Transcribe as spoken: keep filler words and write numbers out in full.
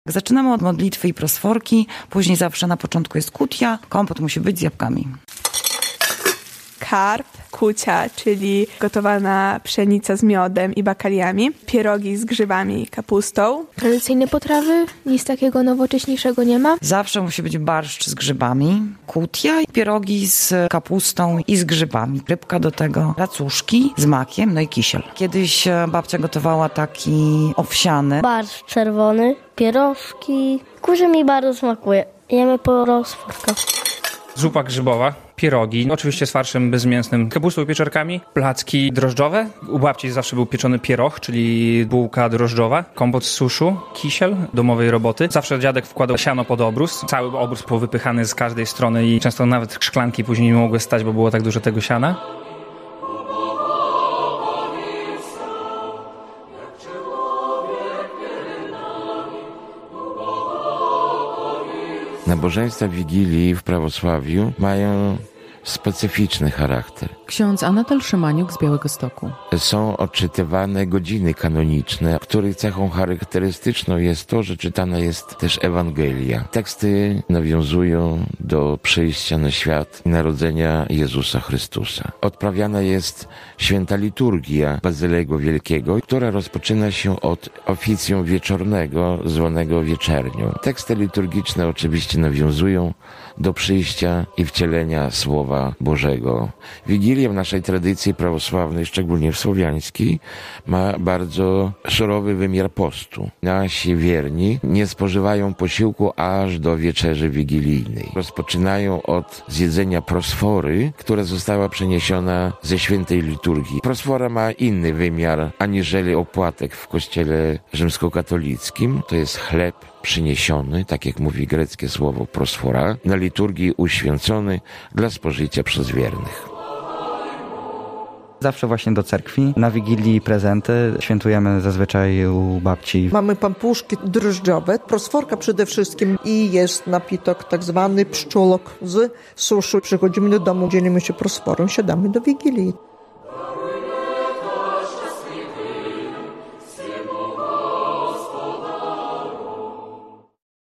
Zaczynamy od modlitwy i prosforki, później zawsze na początku jest kutia, kompot musi być z jabłkami. Karp, kucia, czyli gotowana pszenica z miodem i bakaliami, pierogi z grzybami i kapustą. Tradycyjne potrawy? Nic takiego nowocześniejszego nie ma? Zawsze musi być barszcz z grzybami, kutia, pierogi z kapustą i z grzybami. Rybka do tego, racuszki z makiem, no i kisiel. Kiedyś babcia gotowała taki owsiany. Barszcz czerwony, pierożki. Kurze mi bardzo smakuje. Jemy po rozforkach. Zupa grzybowa, pierogi, oczywiście z farszem bezmięsnym, kapustą i pieczarkami, placki drożdżowe. U babci zawsze był pieczony pieroch, czyli bułka drożdżowa, kompot z suszu, kisiel domowej roboty. Zawsze dziadek wkładał siano pod obrus, cały obrus powypychany z każdej strony i często nawet szklanki później nie mogły stać, bo było tak dużo tego siana. Nabożeństwa Wigilii w prawosławiu mają specyficzny charakter. Ksiądz Anatol Szymaniuk z Białegostoku. Są odczytywane godziny kanoniczne, których cechą charakterystyczną jest to, że czytana jest też Ewangelia. Teksty nawiązują do przyjścia na świat i narodzenia Jezusa Chrystusa. Odprawiana jest święta liturgia Bazylego Wielkiego, która rozpoczyna się od oficjum wieczornego, zwanego wieczernią. Teksty liturgiczne oczywiście nawiązują do przyjścia i wcielenia Słowa Bożego. Wigilia w naszej tradycji prawosławnej, szczególnie w słowiańskiej, ma bardzo surowy wymiar postu. Nasi wierni nie spożywają posiłku aż do wieczerzy wigilijnej. Rozpoczynają od zjedzenia prosfory, która została przeniesiona ze świętej liturgii. Prosfora ma inny wymiar aniżeli opłatek w kościele rzymskokatolickim. To jest chleb przyniesiony, tak jak mówi greckie słowo prosfora, na liturgii uświęcony dla spożycia przez wiernych. Zawsze właśnie do cerkwi. Na Wigilii prezenty świętujemy zazwyczaj u babci. Mamy pampuszki drożdżowe, prosforka przede wszystkim i jest napitok tak zwany pszczolok z suszu. Przychodzimy do domu, dzielimy się prosforą, siadamy do Wigilii.